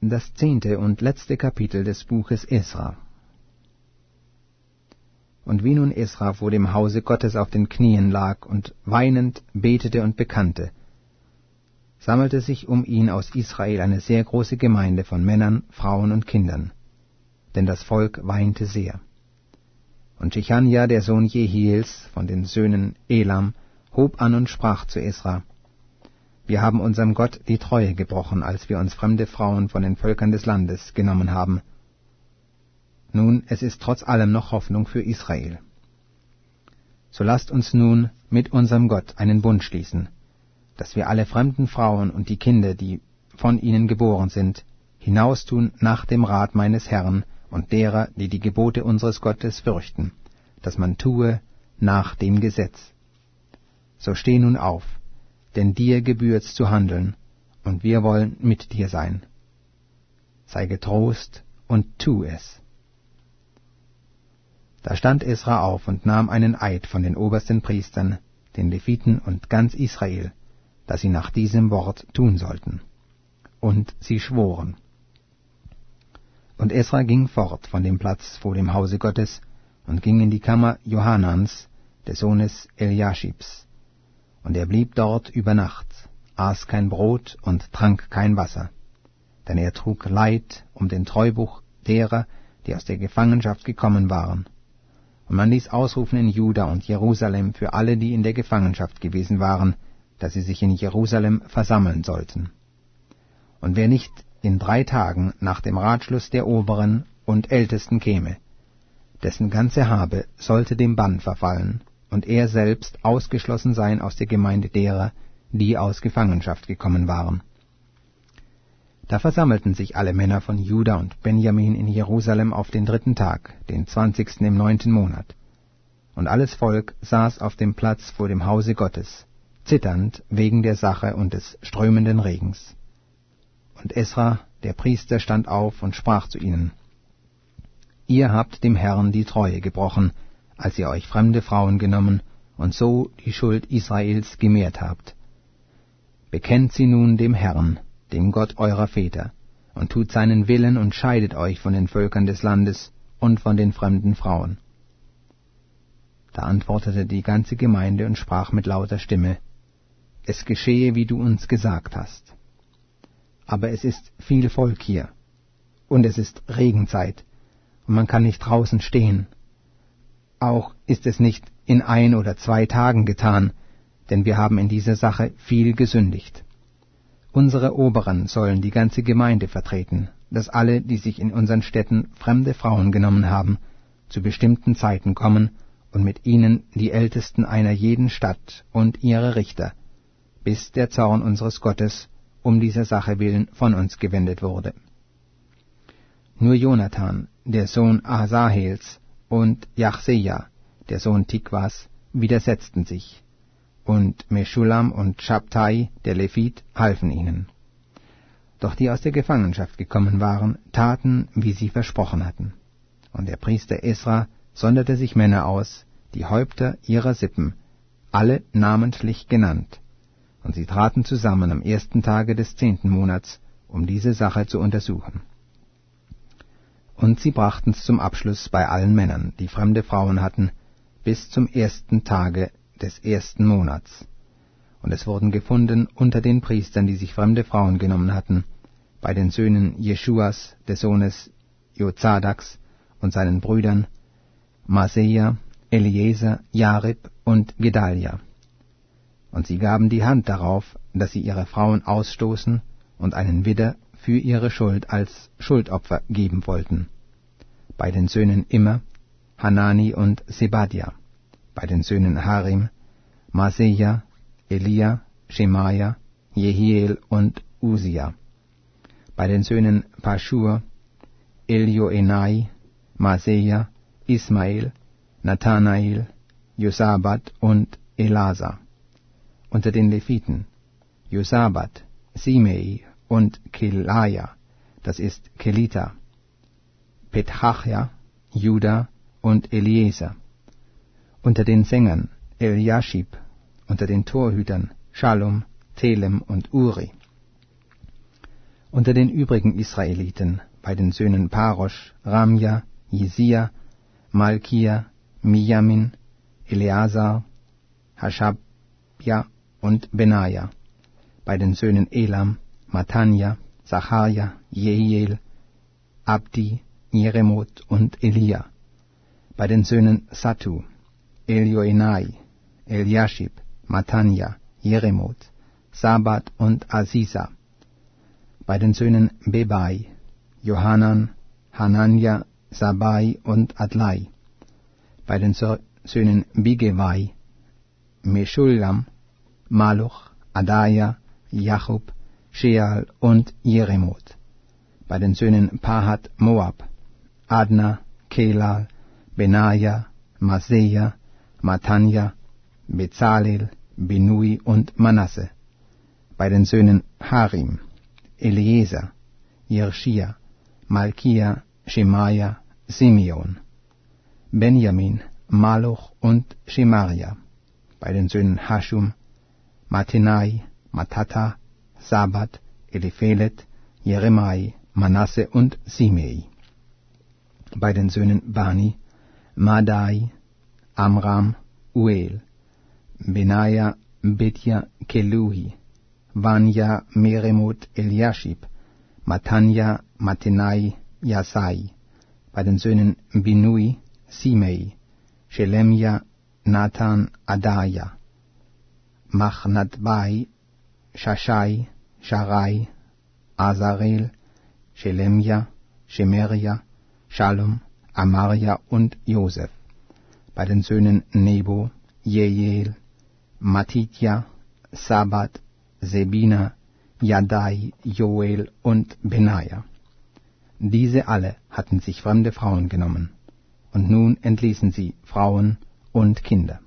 Das 10. und letzte Kapitel des Buches Esra. Und wie nun Esra vor dem Hause Gottes auf den Knien lag und weinend betete und bekannte, sammelte sich um ihn aus Israel eine sehr große Gemeinde von Männern, Frauen und Kindern, denn das Volk weinte sehr. Und Jechanja, der Sohn Jehiels von den Söhnen Elam, hob an und sprach zu Esra: Wir haben unserem Gott die Treue gebrochen, als wir uns fremde Frauen von den Völkern des Landes genommen haben. Nun, es ist trotz allem noch Hoffnung für Israel. So lasst uns nun mit unserem Gott einen Bund schließen, dass wir alle fremden Frauen und die Kinder, die von ihnen geboren sind, hinaustun nach dem Rat meines Herrn und derer, die die Gebote unseres Gottes fürchten, dass man tue nach dem Gesetz. So steh nun auf, denn dir gebührt's zu handeln, und wir wollen mit dir sein. Sei getrost und tu es. Da stand Esra auf und nahm einen Eid von den obersten Priestern, den Leviten und ganz Israel, dass sie nach diesem Wort tun sollten. Und sie schworen. Und Esra ging fort von dem Platz vor dem Hause Gottes und ging in die Kammer Johanans, des Sohnes Eliaschibs. Und er blieb dort über Nacht, aß kein Brot und trank kein Wasser, denn er trug Leid um den Treubuch derer, die aus der Gefangenschaft gekommen waren. Und man ließ ausrufen in Juda und Jerusalem für alle, die in der Gefangenschaft gewesen waren, dass sie sich in Jerusalem versammeln sollten. Und wer nicht in 3 Tagen nach dem Ratschluss der Oberen und Ältesten käme, dessen ganze Habe sollte dem Bann verfallen, und er selbst ausgeschlossen sein aus der Gemeinde derer, die aus Gefangenschaft gekommen waren. Da versammelten sich alle Männer von Juda und Benjamin in Jerusalem auf den 3. Tag, den 20. im 9. Monat. Und alles Volk saß auf dem Platz vor dem Hause Gottes, zitternd wegen der Sache und des strömenden Regens. Und Esra, der Priester, stand auf und sprach zu ihnen: Ihr habt dem Herrn die Treue gebrochen, als ihr euch fremde Frauen genommen und so die Schuld Israels gemehrt habt. Bekennt sie nun dem Herrn, dem Gott eurer Väter, und tut seinen Willen und scheidet euch von den Völkern des Landes und von den fremden Frauen. Da antwortete die ganze Gemeinde und sprach mit lauter Stimme: Es geschehe, wie du uns gesagt hast. Aber es ist viel Volk hier, und es ist Regenzeit, und man kann nicht draußen stehen. Auch ist es nicht in 1 oder 2 Tagen getan, denn wir haben in dieser Sache viel gesündigt. Unsere Oberen sollen die ganze Gemeinde vertreten, dass alle, die sich in unseren Städten fremde Frauen genommen haben, zu bestimmten Zeiten kommen und mit ihnen die Ältesten einer jeden Stadt und ihre Richter, bis der Zorn unseres Gottes um dieser Sache willen von uns gewendet wurde. Nur Jonathan, der Sohn Asahels, und Jachseja, der Sohn Tikwas, widersetzten sich, und Meschulam und Schabtai, der Levit, halfen ihnen. Doch die aus der Gefangenschaft gekommen waren, taten, wie sie versprochen hatten. Und der Priester Esra sonderte sich Männer aus, die Häupter ihrer Sippen, alle namentlich genannt, und sie traten zusammen am 1. Tage des 10. Monats, um diese Sache zu untersuchen. Und sie brachten's zum Abschluss bei allen Männern, die fremde Frauen hatten, bis zum 1. Tage des 1. Monats. Und es wurden gefunden unter den Priestern, die sich fremde Frauen genommen hatten, bei den Söhnen Jeschuas, des Sohnes Jozadaks, und seinen Brüdern Maseja, Eliezer, Jarib und Gedalia. Und sie gaben die Hand darauf, dass sie ihre Frauen ausstoßen und einen Widder für ihre Schuld als Schuldopfer geben wollten. Bei den Söhnen Immer, Hanani und Sebadja, bei den Söhnen Harim, Maseja, Elia, Schemaja, Jehiel und Usia, bei den Söhnen Paschur, Elioenai, Maseja, Ismael, Nathanael, Josabat und Elasa. Unter den Leviten Josabat, Simei und Kelaja, das ist Kelita, Pethachja, Juda und Eliezer. Unter den Sängern Eliaschib, unter den Torhütern Schalom, Telem und Uri. Unter den übrigen Israeliten, bei den Söhnen Parosch, Ramja, Jisia, Malkia, Mijamin, Eleazar, Haschabja und Benaja. Bei den Söhnen Elam, Matanja, Zacharja, Jehiel, Abdi, Jeremot und Elia. Bei den Söhnen Sattu, Elioenai, Eliashib, Matanja, Jeremot, Sabat und Asisa. Bei den Söhnen Bebai, Johanan, Hananja, Sabai und Adlai. Bei den Söhnen Bigevai, Meschulam, Maluch, Adaja, Jachub, Sheal und Jeremot. Bei den Söhnen Pahat Moab, Adna, Kelal, Benaja, Maseja, Matanja, Bezalel, Binui und Manasse. Bei den Söhnen Harim, Eliezer, Jerschia, Malkia, Schemaja, Simeon. Benjamin, Maluch und Schemaria. Bei den Söhnen Haschum, Matenai, Matata, Sabat, Eliphelet, Jeremai, Manasse und Simei. Bei den Söhnen Bani, Madai, Amram, Uel, Benaja, Bedja, Keluhi, Vanja, Meremot, Eliashib, Matanja, Matenai, Jasai. Bei den Söhnen Binui, Simei, Shelemja, Nathan, Adaja, Machnatbai, Shashai, Sharai, Azarel, Shelemja, Shemeria, Shalom, Amaria und Josef. Bei den Söhnen Nebo, Jeiel, Matitja, Sabat, Sebina, Jadai, Joel und Benaja. Diese alle hatten sich fremde Frauen genommen, und nun entließen sie Frauen und Kinder.